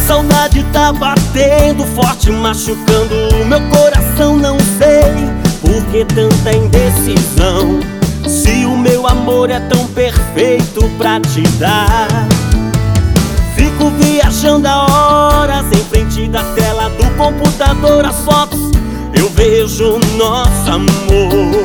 saudade tá batendo forte, machucando o meu coração. Não sei por que tanta indecisão, se o meu amor é tão perfeito pra te dar. Fico viajando há horas em frente da tela do computador. As fotos eu vejo nosso amor,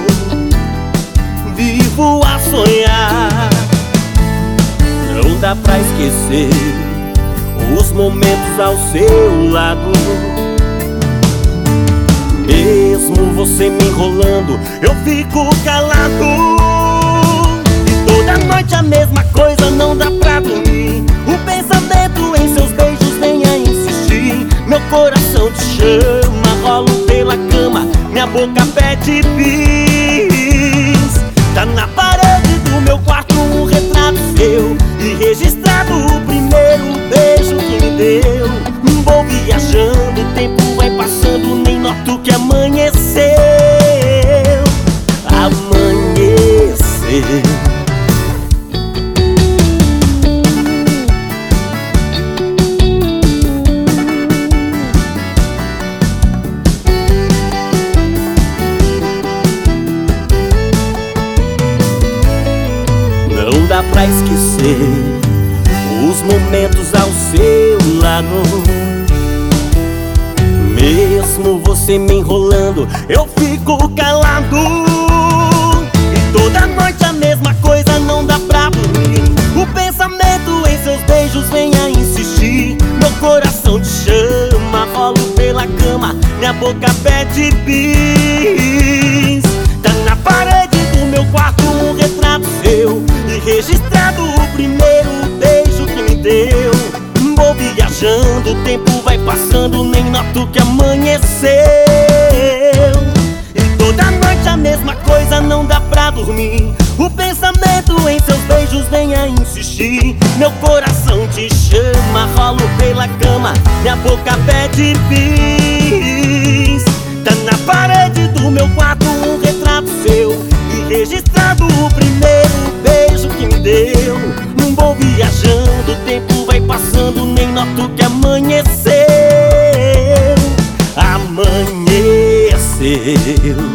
vivo a sonhar. Não dá pra esquecer os momentos ao seu lado. Mesmo você me enrolando, eu fico calado. E toda noite a mesma coisa, não dá pra dormir. O pensamento em seus beijos vem a insistir. Meu coração te chama, rolo pela cama, minha boca pede bis. Tá na parede do meu quarto um retrato seu, e registrado o primeiro beijo que me deu. Vou viajando, o tempo vai passando, nem noto que amanheceu. Amanheceu. Não dá pra esquecer os momentos ao seu lado. Mesmo você me enrolando, eu fico calado. E toda noite a mesma coisa, não dá pra dormir. O pensamento em seus beijos vem a insistir. Meu coração te chama, rolo pela cama, minha boca pede bis. Tá na parede do meu quarto um retrato seu, e registrado o primeiro beijo que me deu. Vou viajando, o tempo vai passando, nem noto que amanheceu. E toda noite a mesma coisa, não dá pra dormir. O pensamento em seus beijos vem a insistir. Meu coração te chama, rolo pela cama, minha boca pede bis. Tá na parede do meu quarto um retrato seu, e registrado o primeiro beijo que me deu. Não vou viajando, o tempo vai passando, nem noto que amanheceu. Amanheceu.